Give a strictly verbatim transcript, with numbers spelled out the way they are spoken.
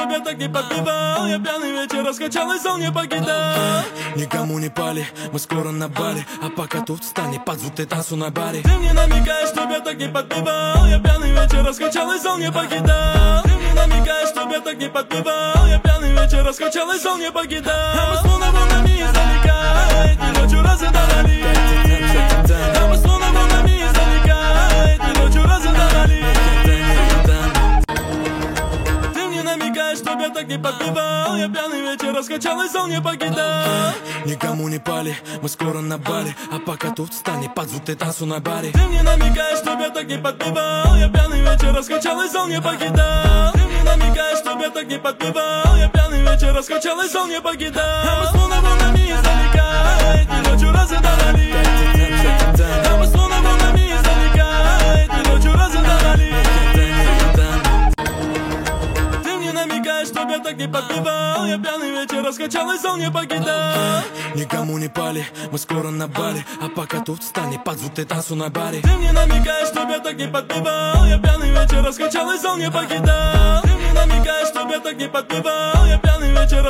тебя так не подпевал. Я пьяный вечер раскачал и сон не покидал. Никому не пали, мы скоро на баре. А пока тут встань, под звук ты танцу на баре. Ты мне намекаешь, тебя так не подпевал. Я пьяный вечер раскачал и сон не покидал. Ты мне намекаешь, тебя так не подпевал. Я пьяный вечер раскачал и сон не покидал. А мы словно волнами издалека этой ночью разыграли. А мы словно волнами издалека этой ночью разыграли. Ты мне намекаешь, тебя так не подпевал. Я пьяный вечер раскачал и сон не покидал. Никому не пали, мы скоро на баре. А пока тут встань, под звук ты танцу на баре. Ты мне намекаешь, тебя так не подпевал. Я пьяный вечер раскачал и сон не покидал. Ты мне намекаешь, тебя так не подпевал. Я пьяный вечер раскачал и сон не покидал. А мы словно волнами издалека этой ночью разыграли. А мы словно волнами издалека этой ночью разыграли. Ты мне намекаешь, тебя так не подпевал. Я пьяный вечер раскачал и сон не покидал. Никому не пали, мы скоро на баре. А пока тут встань, под звук ты танцу на баре. Ты мне намекаешь, тебя так не подпевал. Я пьяный вечер раскачал и сон не покидал. Ты мне намекаешь, тебя так не подпевал. Я пьяный вечер